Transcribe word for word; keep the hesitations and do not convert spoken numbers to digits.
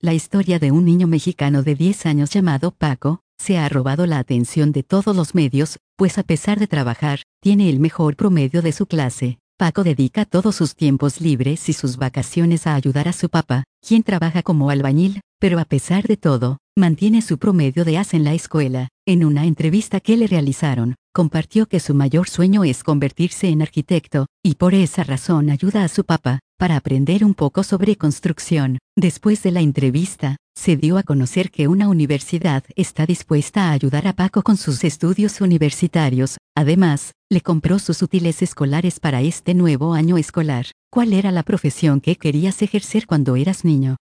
La historia de un niño mexicano de diez años llamado Paco, se ha robado la atención de todos los medios, pues a pesar de trabajar, tiene el mejor promedio de su clase. Paco dedica todos sus tiempos libres y sus vacaciones a ayudar a su papá, quien trabaja como albañil, pero a pesar de todo, mantiene su promedio de as en la escuela. En una entrevista que le realizaron, compartió que su mayor sueño es convertirse en arquitecto, y por esa razón ayuda a su papá, para aprender un poco sobre construcción. Después de la entrevista, se dio a conocer que una universidad está dispuesta a ayudar a Paco con sus estudios universitarios. Además, le compró sus útiles escolares para este nuevo año escolar. ¿Cuál era la profesión que querías ejercer cuando eras niño?